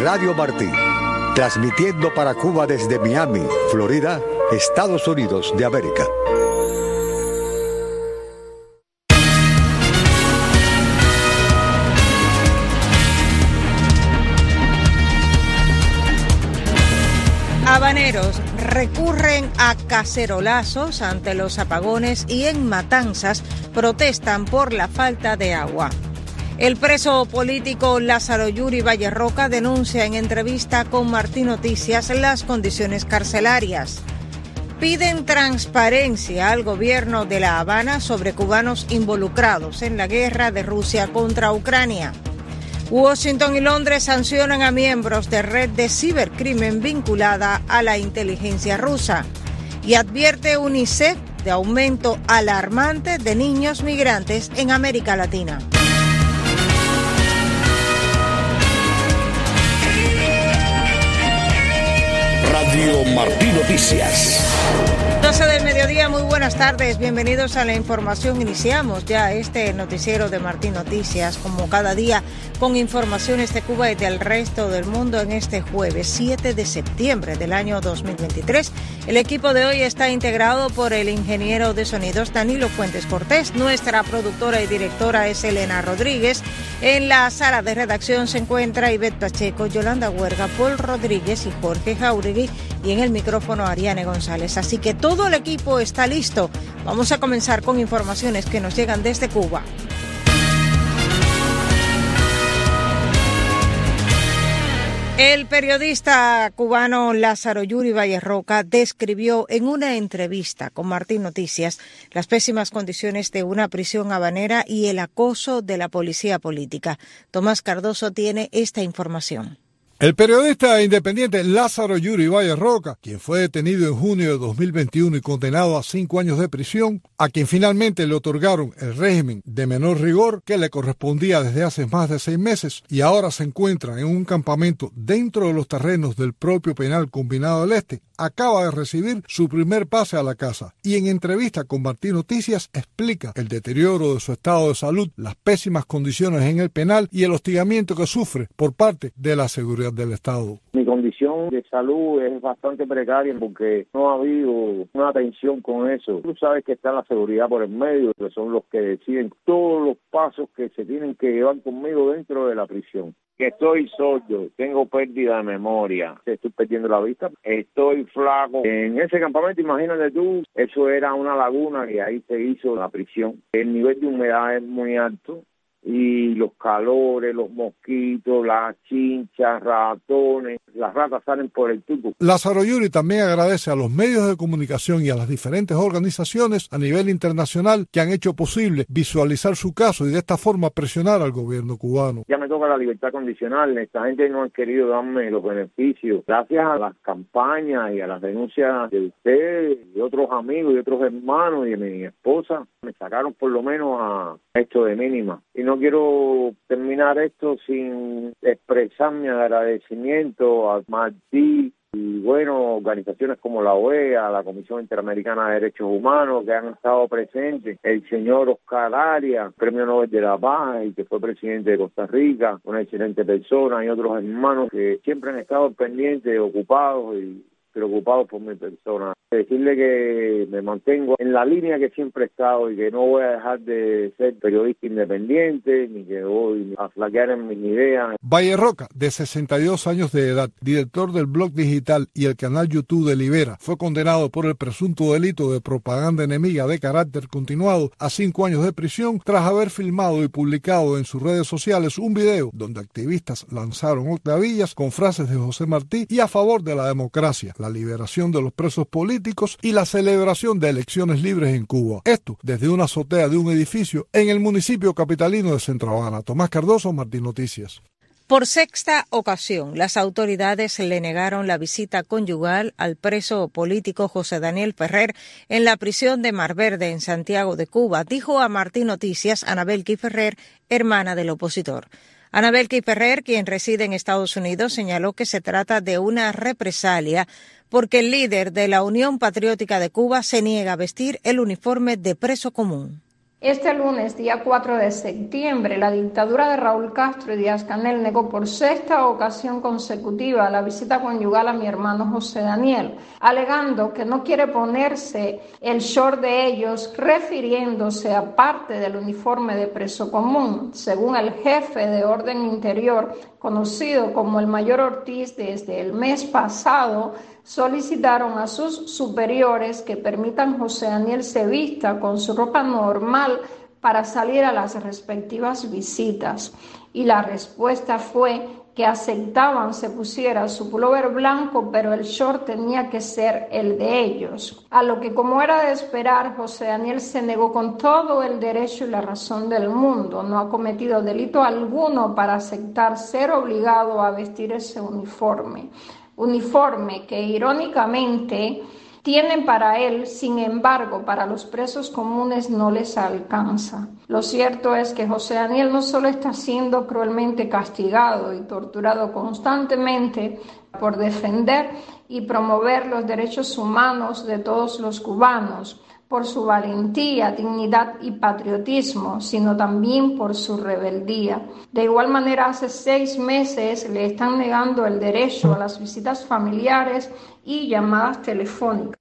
Radio Martí, transmitiendo para Cuba desde Miami, Florida, Estados Unidos de América. Habaneros recurren a cacerolazos ante los apagones y en Matanzas protestan por la falta de agua. El preso político Lázaro Yuri Vallerroca denuncia en entrevista con Martí Noticias las condiciones carcelarias. Piden transparencia al gobierno de La Habana sobre cubanos involucrados en la guerra de Rusia contra Ucrania. Washington y Londres sancionan a miembros de red de cibercrimen vinculada a la inteligencia rusa. Y advierte UNICEF de aumento alarmante de niños migrantes en América Latina. Radio Martí Noticias. 12 del mediodía, muy buenas tardes, bienvenidos a la información. Iniciamos ya este noticiero de Martí Noticias, como cada día, con informaciones de Cuba y del resto del mundo en este jueves 7 de septiembre del año 2023. El equipo de hoy está integrado por el ingeniero de sonidos Danilo Fuentes Cortés, nuestra productora y directora es Elena Rodríguez. En la sala de redacción se encuentra Ivette Pacheco, Yolanda Huerga, Paul Rodríguez y Jorge Jauregui, y en el micrófono Ariane González. Así que todo el equipo está listo. Vamos a comenzar con informaciones que nos llegan desde Cuba. El periodista cubano Lázaro Yuri Vallerroca describió en una entrevista con Martí Noticias las pésimas condiciones de una prisión habanera y el acoso de la policía política. Tomás Cardoso tiene esta información. El periodista independiente Lázaro Yuri Vallerroca, quien fue detenido en junio de 2021 y condenado a 5 años de prisión, a quien finalmente le otorgaron el régimen de menor rigor que le correspondía desde hace más de 6 meses y ahora se encuentra en un campamento dentro de los terrenos del propio penal combinado del Este, acaba de recibir su primer pase a la casa y en entrevista con Martí Noticias explica el deterioro de su estado de salud, las pésimas condiciones en el penal y el hostigamiento que sufre por parte de la seguridad del Estado. Mi condición de salud es bastante precaria porque no ha habido una atención con eso. Tú sabes que está la seguridad por el medio, que son los que deciden todos los pasos que se tienen que llevar conmigo dentro de la prisión. Que estoy sordo, tengo pérdida de memoria, estoy perdiendo la vista, estoy flaco. En ese campamento, imagínate tú, eso era una laguna y ahí se hizo la prisión. El nivel de humedad es muy alto y los calores, los mosquitos, las chinchas, ratones, las ratas salen por el tubo. Lázaro Yuri también agradece a los medios de comunicación y a las diferentes organizaciones a nivel internacional que han hecho posible visualizar su caso y de esta forma presionar al gobierno cubano. Ya me toca la libertad condicional, esta gente no ha querido darme los beneficios. Gracias a las campañas y a las denuncias de ustedes, de otros amigos y otros hermanos y de mi esposa, me sacaron por lo menos a esto de mínima. Y no quiero terminar esto sin expresar mi agradecimiento a Martí y bueno, organizaciones como la OEA, la Comisión Interamericana de Derechos Humanos que han estado presentes, el señor Oscar Arias, Premio Nobel de la Paz y que fue presidente de Costa Rica, una excelente persona y otros hermanos que siempre han estado pendientes, ocupados y preocupados por mi persona. Decirle que me mantengo en la línea que siempre he estado y que no voy a dejar de ser periodista independiente ni que voy a flaquear en mis ideas. Vallerroca, de 62 años de edad, director del blog digital y el canal YouTube de Libera, fue condenado por el presunto delito de propaganda enemiga de carácter continuado a 5 años de prisión tras haber filmado y publicado en sus redes sociales un video donde activistas lanzaron octavillas con frases de José Martí y a favor de la democracia, la liberación de los presos políticos y la celebración de elecciones libres en Cuba. Esto desde una azotea de un edificio en el municipio capitalino de Centro Habana. Tomás Cardoso, Martí Noticias. Por sexta ocasión, las autoridades le negaron la visita conyugal al preso político José Daniel Ferrer en la prisión de Mar Verde en Santiago de Cuba, dijo a Martí Noticias Anabelki Ferrer, hermana del opositor. Anabelki Ferrer, quien reside en Estados Unidos, señaló que se trata de una represalia porque el líder de la Unión Patriótica de Cuba se niega a vestir el uniforme de preso común. Este lunes, día 4 de septiembre, la dictadura de Raúl Castro y Díaz-Canel negó por sexta ocasión consecutiva la visita conyugal a mi hermano José Daniel, alegando que no quiere ponerse el short de ellos, refiriéndose a parte del uniforme de preso común. Según el jefe de orden interior, conocido como el Mayor Ortiz, desde el mes pasado solicitaron a sus superiores que permitan José Daniel se vista con su ropa normal para salir a las respectivas visitas. Y la respuesta fue que aceptaban se pusiera su pullover blanco, pero el short tenía que ser el de ellos. A lo que, como era de esperar, José Daniel se negó con todo el derecho y la razón del mundo. No ha cometido delito alguno para aceptar ser obligado a vestir ese uniforme que irónicamente tienen para él, sin embargo, para los presos comunes no les alcanza. Lo cierto es que José Daniel no solo está siendo cruelmente castigado y torturado constantemente por defender y promover los derechos humanos de todos los cubanos, por su valentía, dignidad y patriotismo, sino también por su rebeldía. De igual manera, hace 6 meses le están negando el derecho a las visitas familiares y llamadas telefónicas.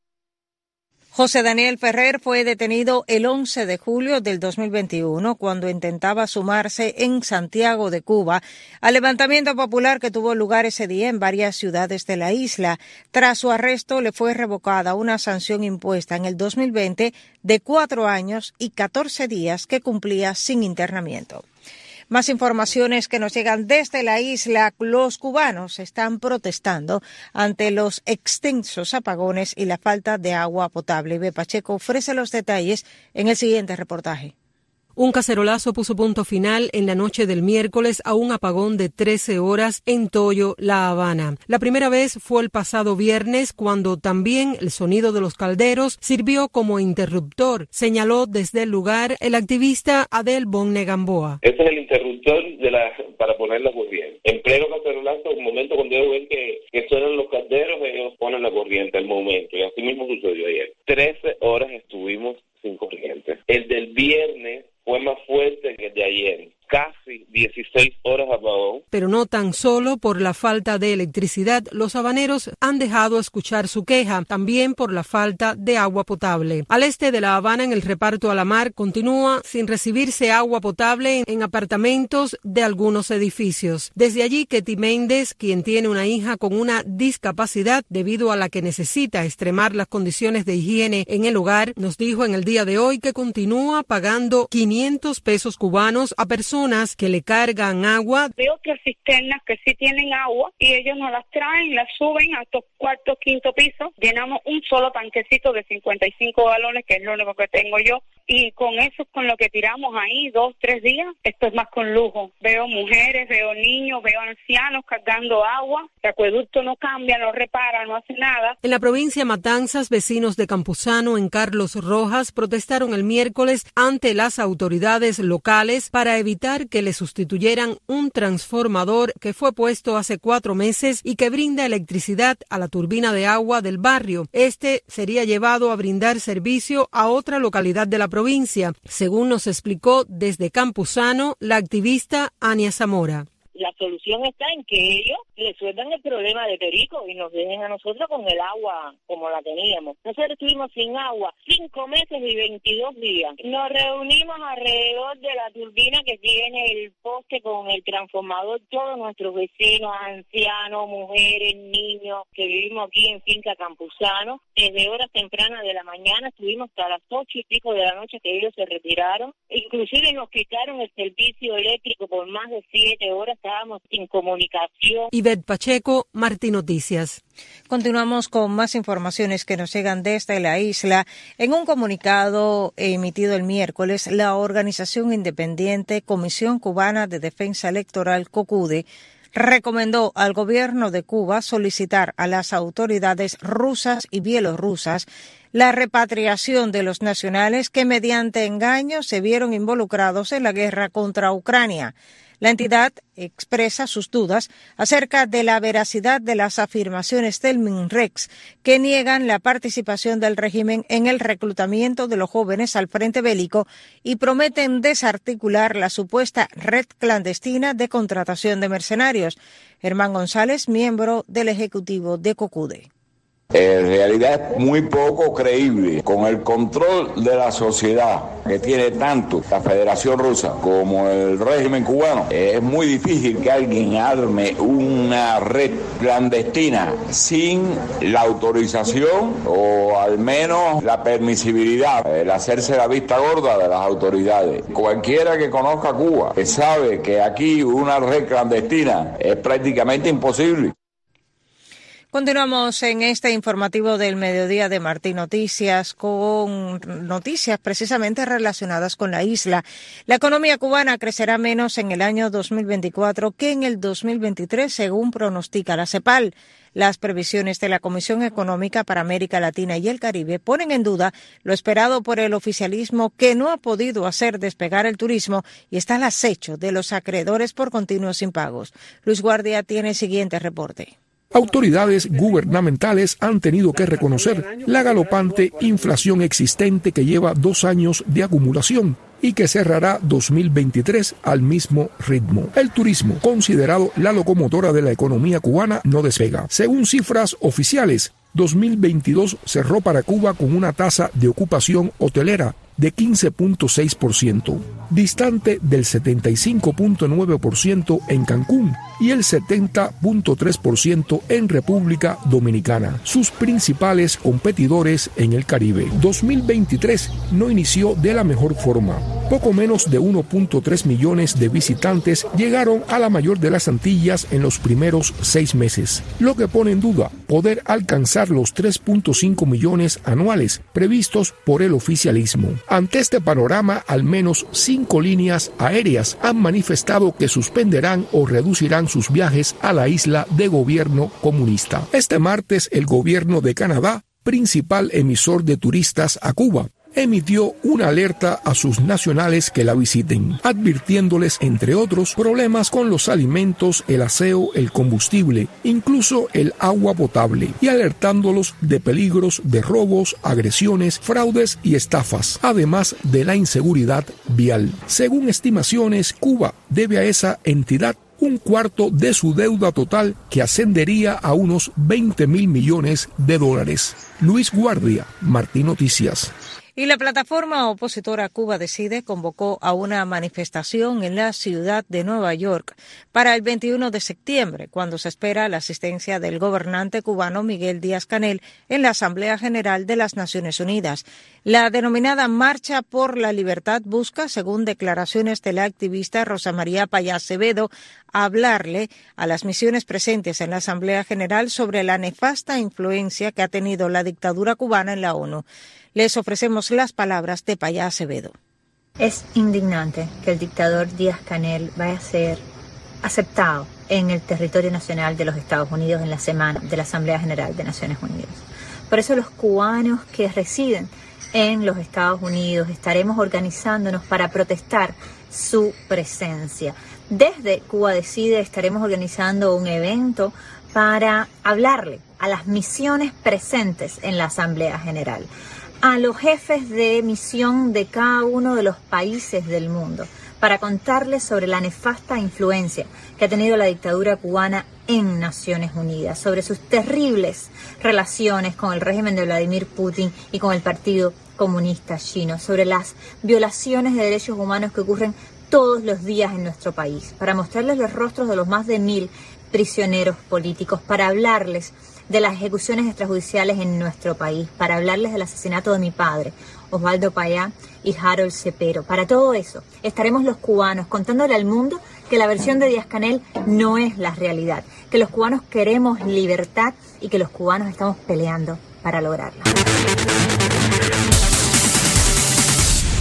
José Daniel Ferrer fue detenido el 11 de julio del 2021 cuando intentaba sumarse en Santiago de Cuba al levantamiento popular que tuvo lugar ese día en varias ciudades de la isla. Tras su arresto le fue revocada una sanción impuesta en el 2020 de 4 años y 14 días que cumplía sin internamiento. Más informaciones que nos llegan desde la isla. Los cubanos están protestando ante los extensos apagones y la falta de agua potable. Ibe Pacheco ofrece los detalles en el siguiente reportaje. Un cacerolazo puso punto final en la noche del miércoles a un apagón de 13 horas en Toyo, La Habana. La primera vez fue el pasado viernes, cuando también el sonido de los calderos sirvió como interruptor, señaló desde el lugar el activista Adel Bonne Gamboa. Ese es el interruptor para poner la corriente. En pleno cacerolazo, un momento cuando ellos ven que suenan los calderos, ellos ponen la corriente al momento. Y así mismo sucedió ayer. 13 horas estuvimos sin corriente. El del viernes fue más fuerte que el de ayer. Casi 16 horas apagón. Pero no tan solo por la falta de electricidad, los habaneros han dejado escuchar su queja, también por la falta de agua potable. Al este de La Habana, en el reparto a la mar, continúa sin recibirse agua potable en apartamentos de algunos edificios. Desde allí, Ketty Méndez, quien tiene una hija con una discapacidad debido a la que necesita extremar las condiciones de higiene en el hogar, nos dijo en el día de hoy que continúa pagando 500 pesos cubanos a personas que le cargan agua. Veo otras cisternas que sí tienen agua y ellos nos las traen, las suben a estos cuartos, quinto piso. Llenamos un solo tanquecito de 55 galones, que es lo único que tengo yo, y con eso es con lo que tiramos ahí 2, 3 días. Esto es más con lujo. Veo mujeres, veo niños, veo ancianos cargando agua. El acueducto no cambia, no repara, no hace nada. En la provincia Matanzas, vecinos de Campuzano, en Carlos Rojas, protestaron el miércoles ante las autoridades locales para evitar que le sustituyeran un transformador que fue puesto hace 4 meses y que brinda electricidad a la turbina de agua del barrio. Este sería llevado a brindar servicio a otra localidad de la provincia, según nos explicó desde Campuzano la activista Ania Zamora. La solución está en que ellos resuelvan el problema de Perico y nos dejen a nosotros con el agua como la teníamos. Nosotros estuvimos sin agua 5 meses y 22 días. Nos reunimos alrededor de la turbina que tiene el poste con el transformador, todos nuestros vecinos, ancianos, mujeres, niños, que vivimos aquí en Finca Campuzano. Desde horas tempranas de la mañana estuvimos hasta las 8 y pico de la noche que ellos se retiraron. Inclusive nos quitaron el servicio eléctrico por más de 7 horas. Estábamos sin comunicación. Ivette Pacheco, Martí Noticias. Continuamos con más informaciones que nos llegan desde la isla. En un comunicado emitido el miércoles, la organización independiente Comisión Cubana de Defensa Electoral, COCUDE, recomendó al gobierno de Cuba solicitar a las autoridades rusas y bielorrusas la repatriación de los nacionales que mediante engaño se vieron involucrados en la guerra contra Ucrania. La entidad expresa sus dudas acerca de la veracidad de las afirmaciones del MINREX que niegan la participación del régimen en el reclutamiento de los jóvenes al frente bélico y prometen desarticular la supuesta red clandestina de contratación de mercenarios. Germán González, miembro del Ejecutivo de COCUDE. En realidad es muy poco creíble. Con el control de la sociedad que tiene tanto la Federación Rusa como el régimen cubano, es muy difícil que alguien arme una red clandestina sin la autorización o al menos la permisibilidad, el hacerse la vista gorda de las autoridades. Cualquiera que conozca Cuba que sabe que aquí una red clandestina es prácticamente imposible. Continuamos en este informativo del mediodía de Martín Noticias con noticias precisamente relacionadas con la isla. La economía cubana crecerá menos en el año 2024 que en el 2023, según pronostica la CEPAL. Las previsiones de la Comisión Económica para América Latina y el Caribe ponen en duda lo esperado por el oficialismo, que no ha podido hacer despegar el turismo y está al acecho de los acreedores por continuos impagos. Luis Guardia tiene el siguiente reporte. Autoridades gubernamentales han tenido que reconocer la galopante inflación existente que lleva 2 años de acumulación y que cerrará 2023 al mismo ritmo. El turismo, considerado la locomotora de la economía cubana, no despega. Según cifras oficiales, 2022 cerró para Cuba con una tasa de ocupación hotelera de 15.6%, distante del 75.9% en Cancún y el 70.3% en República Dominicana, sus principales competidores en el Caribe. 2023 no inició de la mejor forma. Poco menos de 1.3 millones de visitantes llegaron a la mayor de las Antillas en los primeros 6 meses, lo que pone en duda poder alcanzar los 3.5 millones anuales previstos por el oficialismo. Ante este panorama, al menos 5 líneas aéreas han manifestado que suspenderán o reducirán sus viajes a la isla de gobierno comunista. Este martes, el gobierno de Canadá, principal emisor de turistas a Cuba, emitió una alerta a sus nacionales que la visiten, advirtiéndoles, entre otros, problemas con los alimentos, el aseo, el combustible, incluso el agua potable, y alertándolos de peligros de robos, agresiones, fraudes y estafas, además de la inseguridad vial. Según estimaciones, Cuba debe a esa entidad 1/4 de su deuda total, que ascendería a unos 20.000 millones de dólares. Luis Guardia, Martín Noticias. Y la plataforma opositora Cuba Decide convocó a una manifestación en la ciudad de Nueva York para el 21 de septiembre, cuando se espera la asistencia del gobernante cubano Miguel Díaz-Canel en la Asamblea General de las Naciones Unidas. La denominada Marcha por la Libertad busca, según declaraciones de la activista Rosa María Payá Acevedo, hablarle a las misiones presentes en la Asamblea General sobre la nefasta influencia que ha tenido la dictadura cubana en la ONU. Les ofrecemos las palabras de Payá Acevedo. Es indignante que el dictador Díaz-Canel vaya a ser aceptado en el territorio nacional de los Estados Unidos en la semana de la Asamblea General de Naciones Unidas. Por eso los cubanos que residen en los Estados Unidos estaremos organizándonos para protestar su presencia. Desde Cuba Decide estaremos organizando un evento para hablarle a las misiones presentes en la Asamblea General, a los jefes de misión de cada uno de los países del mundo, para contarles sobre la nefasta influencia que ha tenido la dictadura cubana en Naciones Unidas, sobre sus terribles relaciones con el régimen de Vladimir Putin y con el Partido Comunista Chino, sobre las violaciones de derechos humanos que ocurren todos los días en nuestro país, para mostrarles los rostros de los más de 1.000 prisioneros políticos, para hablarles de las ejecuciones extrajudiciales en nuestro país, para hablarles del asesinato de mi padre, Osvaldo Payá, y Harold Cepero. Para todo eso estaremos los cubanos contándole al mundo que la versión de Díaz-Canel no es la realidad, que los cubanos queremos libertad y que los cubanos estamos peleando para lograrla.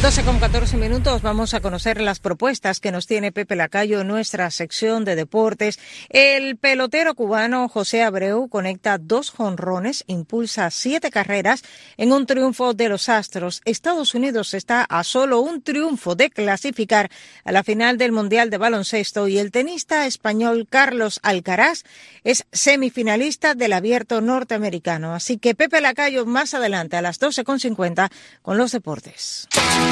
12:14, vamos a conocer las propuestas que nos tiene Pepe Lacayo en nuestra sección de deportes. El pelotero cubano José Abreu conecta 2 jonrones, impulsa 7 carreras en un triunfo de los Astros. Estados Unidos está a solo un triunfo de clasificar a la final del Mundial de Baloncesto y el tenista español Carlos Alcaraz es semifinalista del Abierto norteamericano. Así que Pepe Lacayo más adelante a las 12:50 con los deportes.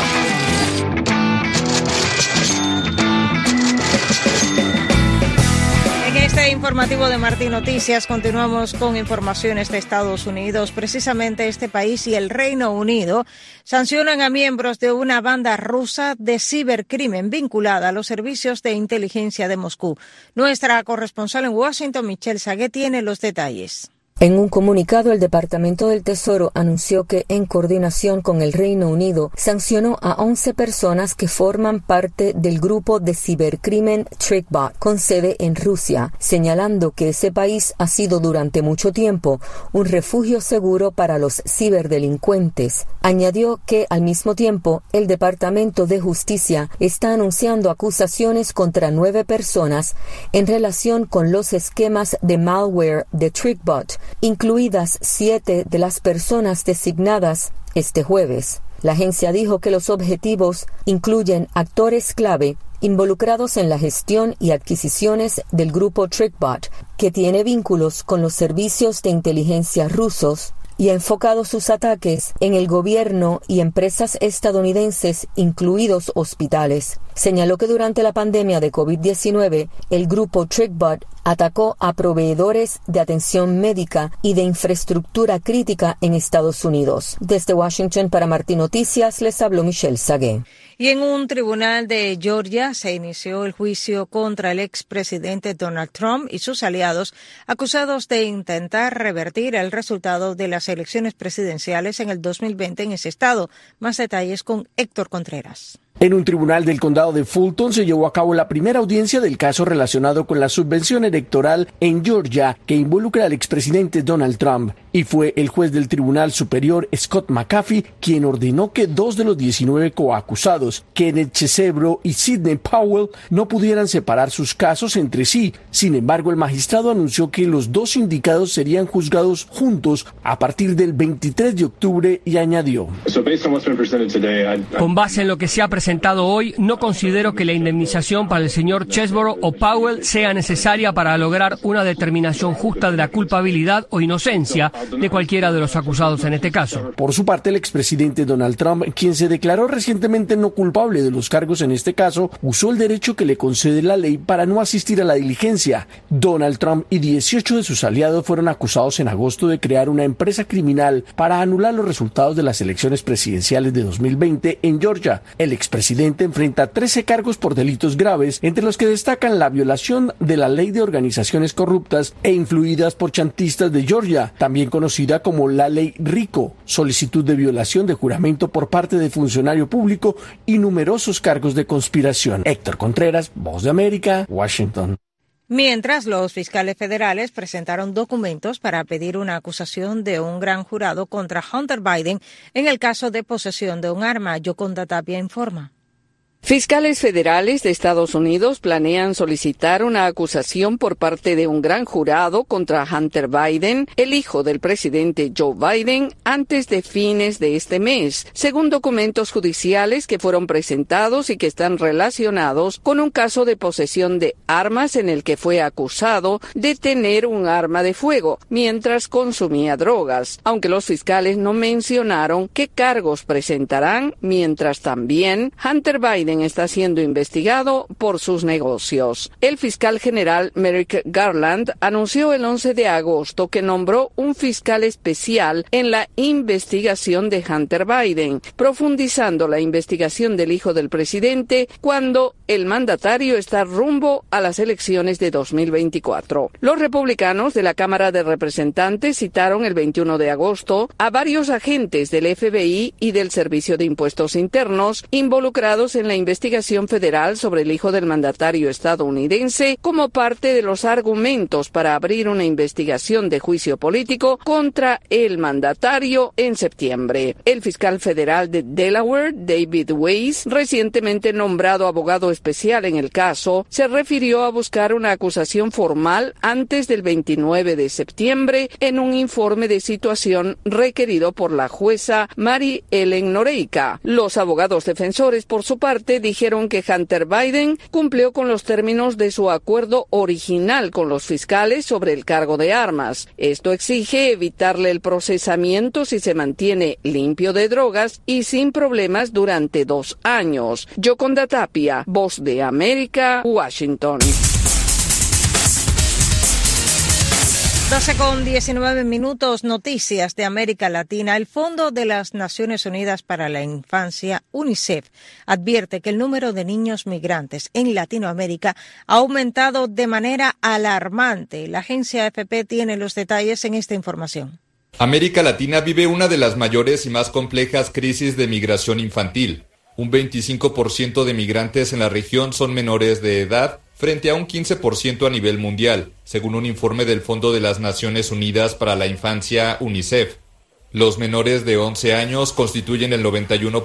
En este informativo de Martín Noticias continuamos con informaciones de Estados Unidos. Precisamente este país y el Reino Unido sancionan a miembros de una banda rusa de cibercrimen vinculada a los servicios de inteligencia de Moscú. Nuestra corresponsal en Washington, Michelle Sagué, tiene los detalles. En un comunicado, el Departamento del Tesoro anunció que, en coordinación con el Reino Unido, sancionó a 11 personas que forman parte del grupo de cibercrimen TrickBot, con sede en Rusia, señalando que ese país ha sido durante mucho tiempo un refugio seguro para los ciberdelincuentes. Añadió que, al mismo tiempo, el Departamento de Justicia está anunciando acusaciones contra 9 personas en relación con los esquemas de malware de TrickBot, incluidas 7 de las personas designadas este jueves. La agencia dijo que los objetivos incluyen actores clave involucrados en la gestión y adquisiciones del grupo TrickBot, que tiene vínculos con los servicios de inteligencia rusos y ha enfocado sus ataques en el gobierno y empresas estadounidenses, incluidos hospitales. Señaló que durante la pandemia de COVID-19, el grupo TrickBot atacó a proveedores de atención médica y de infraestructura crítica en Estados Unidos. Desde Washington para Martín Noticias les habló Michelle Sagué. Y en un tribunal de Georgia se inició el juicio contra el expresidente Donald Trump y sus aliados, acusados de intentar revertir el resultado de las elecciones presidenciales en el 2020 en ese estado. Más detalles con Héctor Contreras. En un tribunal del condado de Fulton se llevó a cabo la primera audiencia del caso relacionado con la subvención electoral en Georgia que involucra al expresidente Donald Trump. Y fue el juez del Tribunal Superior, Scott McAfee, quien ordenó que 2 de los 19 coacusados, Kenneth Chesebro y Sidney Powell, no pudieran separar sus casos entre sí. Sin embargo, el magistrado anunció que los 2 indicados serían juzgados juntos a partir del 23 de octubre y añadió: con base en lo que se ha presentado hoy, no considero que la indemnización para el señor Chesebro o Powell sea necesaria para lograr una determinación justa de la culpabilidad o inocencia de cualquiera de los acusados en este caso. Por su parte, el expresidente Donald Trump, quien se declaró recientemente no culpable de los cargos en este caso, usó el derecho que le concede la ley para no asistir a la diligencia. Donald Trump y 18 de sus aliados fueron acusados en agosto de crear una empresa criminal para anular los resultados de las elecciones presidenciales de 2020 en Georgia. El expresidente enfrenta 13 cargos por delitos graves, entre los que destacan la violación de la ley de organizaciones corruptas e influidas por chantistas de Georgia, también conocida como la ley RICO, solicitud de violación de juramento por parte de funcionario público y numerosos cargos de conspiración. Héctor Contreras, Voz de América, Washington. Mientras, los fiscales federales presentaron documentos para pedir una acusación de un gran jurado contra Hunter Biden en el caso de posesión de un arma. Yoconda Tapia informa. Fiscales federales de Estados Unidos planean solicitar una acusación por parte de un gran jurado contra Hunter Biden, el hijo del presidente Joe Biden, antes de fines de este mes, según documentos judiciales que fueron presentados y que están relacionados con un caso de posesión de armas en el que fue acusado de tener un arma de fuego mientras consumía drogas, aunque los fiscales no mencionaron qué cargos presentarán, mientras también Hunter Biden está siendo investigado por sus negocios. El fiscal general Merrick Garland anunció el 11 de agosto que nombró un fiscal especial en la investigación de Hunter Biden, profundizando la investigación del hijo del presidente cuando el mandatario está rumbo a las elecciones de 2024. Los republicanos de la Cámara de Representantes citaron el 21 de agosto a varios agentes del FBI y del Servicio de Impuestos Internos involucrados en la investigación federal sobre el hijo del mandatario estadounidense como parte de los argumentos para abrir una investigación de juicio político contra el mandatario en septiembre. El fiscal federal de Delaware, David Weiss, recientemente nombrado abogado especial en el caso, se refirió a buscar una acusación formal antes del 29 de septiembre en un informe de situación requerido por la jueza Mary Ellen Noreika. Los abogados defensores, por su parte, dijeron que Hunter Biden cumplió con los términos de su acuerdo original con los fiscales sobre el cargo de armas. Esto exige evitarle el procesamiento si se mantiene limpio de drogas y sin problemas durante 2 años. Yoconda Tapia, Voz de América, Washington. 12:19, noticias de América Latina. El Fondo de las Naciones Unidas para la Infancia, UNICEF, advierte que el número de niños migrantes en Latinoamérica ha aumentado de manera alarmante. La agencia AFP tiene los detalles en esta información. América Latina vive una de las mayores y más complejas crisis de migración infantil. Un 25% de migrantes en la región son menores de edad, frente a un 15% a nivel mundial, según un informe del Fondo de las Naciones Unidas para la Infancia, UNICEF. Los menores de 11 años constituyen el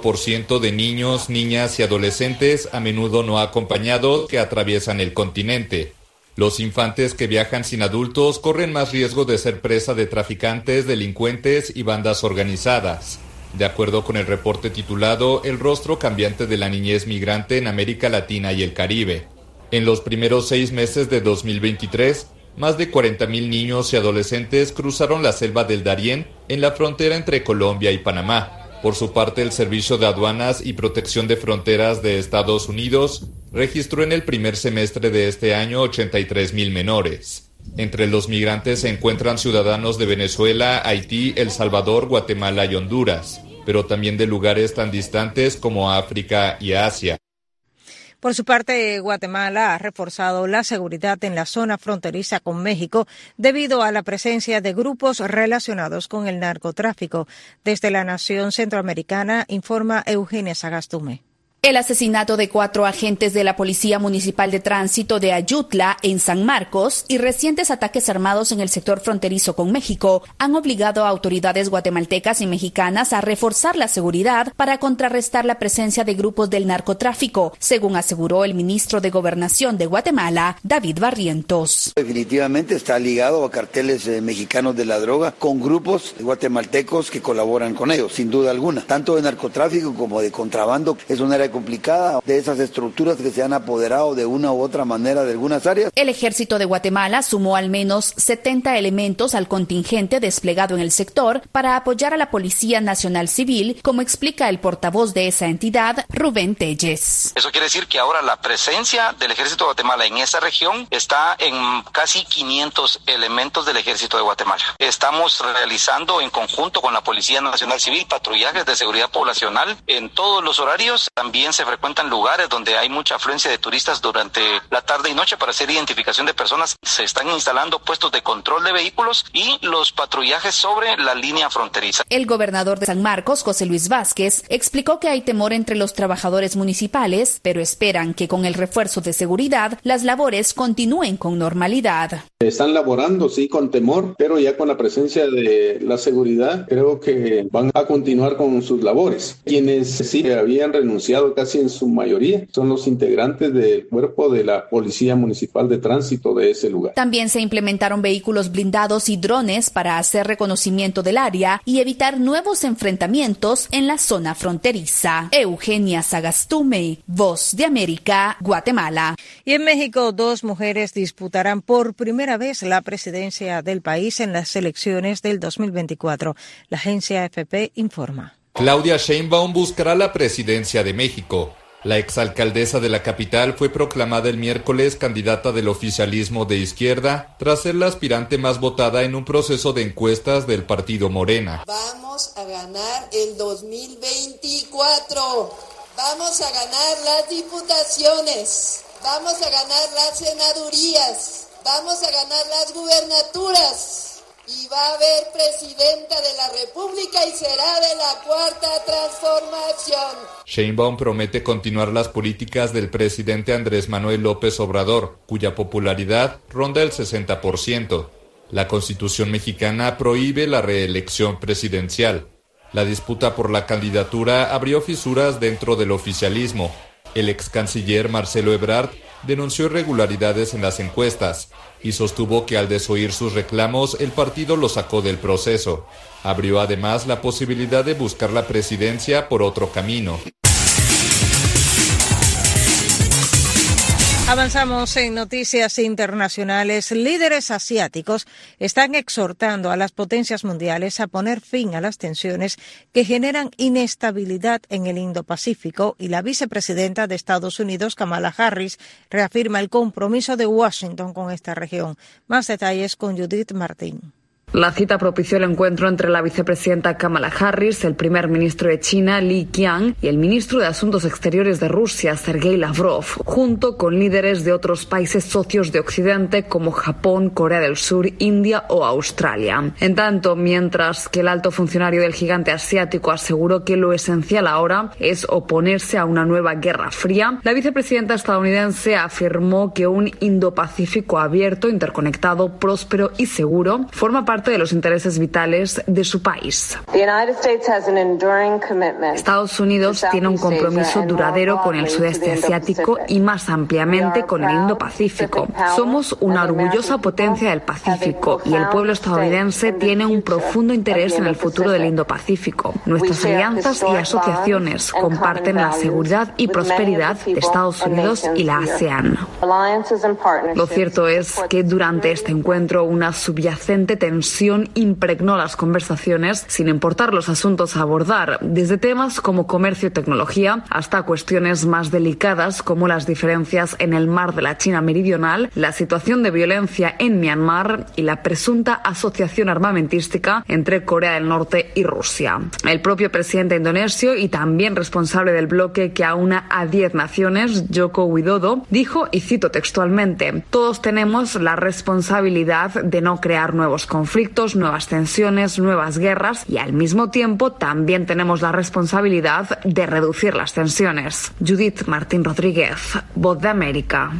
91% de niños, niñas y adolescentes, a menudo no acompañados, que atraviesan el continente. Los infantes que viajan sin adultos corren más riesgo de ser presa de traficantes, delincuentes y bandas organizadas. De acuerdo con el reporte titulado El rostro cambiante de la niñez migrante en América Latina y el Caribe. En los primeros 6 meses de 2023, más de 40,000 niños y adolescentes cruzaron la selva del Darién en la frontera entre Colombia y Panamá. Por su parte, el Servicio de Aduanas y Protección de Fronteras de Estados Unidos registró en el primer semestre de este año 83,000 menores. Entre los migrantes se encuentran ciudadanos de Venezuela, Haití, El Salvador, Guatemala y Honduras, pero también de lugares tan distantes como África y Asia. Por su parte, Guatemala ha reforzado la seguridad en la zona fronteriza con México debido a la presencia de grupos relacionados con el narcotráfico. Desde la nación centroamericana, informa Eugenia Sagastume. El asesinato de 4 agentes de la Policía Municipal de Tránsito de Ayutla, en San Marcos, y recientes ataques armados en el sector fronterizo con México han obligado a autoridades guatemaltecas y mexicanas a reforzar la seguridad para contrarrestar la presencia de grupos del narcotráfico, según aseguró el ministro de Gobernación de Guatemala, David Barrientos. Definitivamente está ligado a carteles mexicanos de la droga con grupos guatemaltecos que colaboran con ellos, sin duda alguna. Tanto de narcotráfico como de contrabando es una área complicada de esas estructuras que se han apoderado de una u otra manera de algunas áreas. El ejército de Guatemala sumó al menos 70 elementos al contingente desplegado en el sector para apoyar a la Policía Nacional Civil, como explica el portavoz de esa entidad, Rubén Telles. Eso quiere decir que ahora la presencia del ejército de Guatemala en esa región está en casi 500 elementos del ejército de Guatemala. Estamos realizando en conjunto con la Policía Nacional Civil patrullajes de seguridad poblacional en todos los horarios. También se frecuentan lugares donde hay mucha afluencia de turistas durante la tarde y noche para hacer identificación de personas. Se están instalando puestos de control de vehículos y los patrullajes sobre la línea fronteriza. El gobernador de San Marcos, José Luis Vázquez, explicó que hay temor entre los trabajadores municipales, pero esperan que con el refuerzo de seguridad las labores continúen con normalidad. Están laborando, sí, con temor, pero ya con la presencia de la seguridad creo que van a continuar con sus labores. Quienes sí habían renunciado casi en su mayoría son los integrantes del cuerpo de la Policía Municipal de Tránsito de ese lugar. También se implementaron vehículos blindados y drones para hacer reconocimiento del área y evitar nuevos enfrentamientos en la zona fronteriza. Eugenia Sagastume, Voz de América, Guatemala. Y en México, 2 mujeres disputarán por primera vez la presidencia del país en las elecciones del 2024. La agencia AFP informa. Claudia Sheinbaum buscará la presidencia de México. La exalcaldesa de la capital fue proclamada el miércoles candidata del oficialismo de izquierda tras ser la aspirante más votada en un proceso de encuestas del partido Morena. Vamos a ganar el 2024. Vamos a ganar las diputaciones. Vamos a ganar las senadurías. Vamos a ganar las gubernaturas. y va a haber presidenta de la República y será de la Cuarta Transformación. Sheinbaum promete continuar las políticas del presidente Andrés Manuel López Obrador, cuya popularidad ronda el 60%. La Constitución mexicana prohíbe la reelección presidencial. La disputa por la candidatura abrió fisuras dentro del oficialismo. El ex canciller Marcelo Ebrard denunció irregularidades en las encuestas y sostuvo que al desoír sus reclamos el partido lo sacó del proceso. Abrió además la posibilidad de buscar la presidencia por otro camino. Avanzamos en noticias internacionales. Líderes asiáticos están exhortando a las potencias mundiales a poner fin a las tensiones que generan inestabilidad en el Indo-Pacífico, y la vicepresidenta de Estados Unidos, Kamala Harris, reafirma el compromiso de Washington con esta región. Más detalles con Judith Martín. La cita propició el encuentro entre la vicepresidenta Kamala Harris, el primer ministro de China, Li Qiang, y el ministro de Asuntos Exteriores de Rusia, Sergei Lavrov, junto con líderes de otros países socios de Occidente como Japón, Corea del Sur, India o Australia. En tanto, mientras que el alto funcionario del gigante asiático aseguró que lo esencial ahora es oponerse a una nueva guerra fría, la vicepresidenta estadounidense afirmó que un Indo-Pacífico abierto, interconectado, próspero y seguro forma parte de los intereses vitales de su país. Estados Unidos tiene un compromiso duradero con el sudeste asiático y más ampliamente con el Indo-Pacífico. Somos una orgullosa potencia del Pacífico y el pueblo estadounidense tiene un profundo interés en el futuro del Indo-Pacífico. Nuestras alianzas y asociaciones comparten la seguridad y prosperidad de Estados Unidos y la ASEAN. Lo cierto es que durante este encuentro una subyacente tensión impregnó las conversaciones, sin importar los asuntos a abordar, desde temas como comercio y tecnología hasta cuestiones más delicadas como las diferencias en el mar de la China Meridional, la situación de violencia en Myanmar y la presunta asociación armamentística entre Corea del Norte y Rusia. El propio presidente indonesio y también responsable del bloque que aúna a 10 naciones, Joko Widodo, dijo, y cito textualmente: "Todos tenemos la responsabilidad de no crear nuevos conflictos, nuevas tensiones, nuevas guerras, y al mismo tiempo también tenemos la responsabilidad de reducir las tensiones". Judith Martín Rodríguez, Voz de América.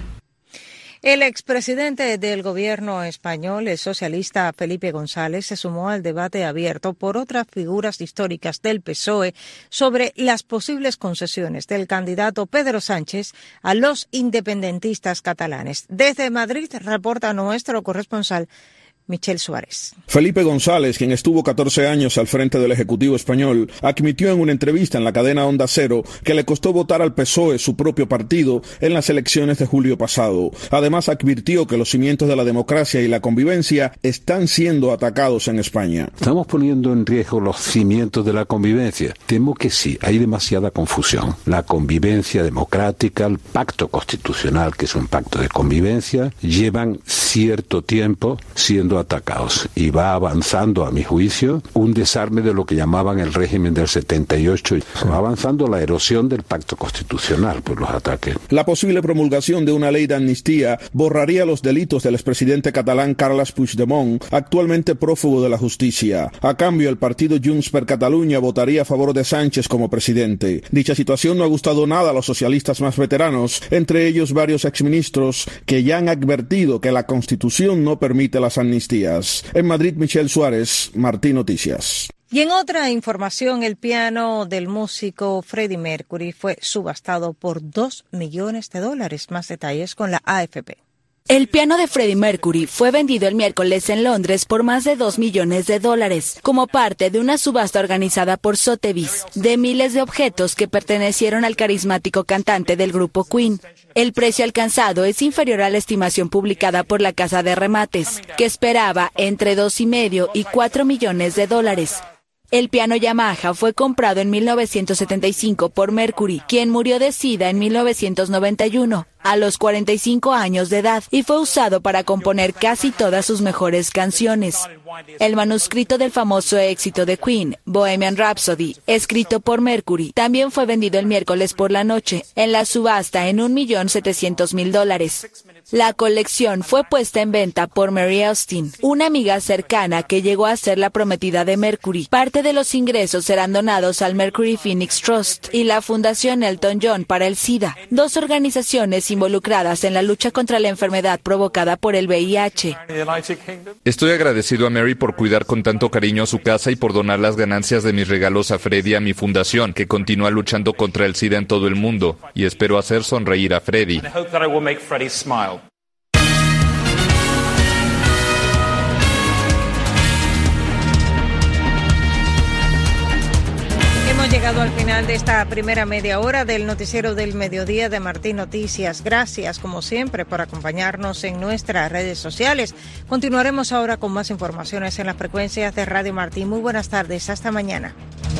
El expresidente del gobierno español, el socialista Felipe González, se sumó al debate abierto por otras figuras históricas del PSOE sobre las posibles concesiones del candidato Pedro Sánchez a los independentistas catalanes. Desde Madrid reporta nuestro corresponsal Michel Suárez. Felipe González, quien estuvo 14 años al frente del Ejecutivo español, admitió en una entrevista en la cadena Onda Cero que le costó votar al PSOE, su propio partido, en las elecciones de julio pasado. Además, advirtió que los cimientos de la democracia y la convivencia están siendo atacados en España. ¿Estamos poniendo en riesgo los cimientos de la convivencia? Temo que sí, hay demasiada confusión. La convivencia democrática, el pacto constitucional, que es un pacto de convivencia, llevan cierto tiempo siendo atacados, y va avanzando, a mi juicio, un desarme de lo que llamaban el régimen del 78, va avanzando la erosión del pacto constitucional por los ataques. La posible promulgación de una ley de amnistía borraría los delitos del expresidente catalán Carles Puigdemont, actualmente prófugo de la justicia. A cambio, el partido Junts per Catalunya votaría a favor de Sánchez como presidente. Dicha situación no ha gustado nada a los socialistas más veteranos, entre ellos varios exministros que ya han advertido que la Constitución no permite las amnistías. En Madrid, Michel Suárez, Martín Noticias. Y en otra información, el piano del músico Freddie Mercury fue subastado por $2 millones. Más detalles con la AFP. El piano de Freddie Mercury fue vendido el miércoles en Londres por más de $2 millones como parte de una subasta organizada por Sotheby's de miles de objetos que pertenecieron al carismático cantante del grupo Queen. El precio alcanzado es inferior a la estimación publicada por la casa de remates, que esperaba entre $2,5 y $4 millones. El piano Yamaha fue comprado en 1975 por Mercury, quien murió de SIDA en 1991. a los 45 años de edad y fue usado para componer casi todas sus mejores canciones. El manuscrito del famoso éxito de Queen, Bohemian Rhapsody, escrito por Mercury, también fue vendido el miércoles por la noche en la subasta en $1.700.000. La colección fue puesta en venta por Mary Austin, una amiga cercana que llegó a ser la prometida de Mercury. Parte de los ingresos serán donados al Mercury Phoenix Trust y la Fundación Elton John para el SIDA, dos organizaciones involucradas en la lucha contra la enfermedad provocada por el VIH. Estoy agradecido a Mary por cuidar con tanto cariño a su casa y por donar las ganancias de mis regalos a Freddie y a mi fundación, que continúa luchando contra el SIDA en todo el mundo, y espero hacer sonreír a Freddie. Hemos llegado al final de esta primera media hora del noticiero del mediodía de Martín Noticias. Gracias, como siempre, por acompañarnos en nuestras redes sociales. Continuaremos ahora con más informaciones en las frecuencias de Radio Martín. Muy buenas tardes, hasta mañana.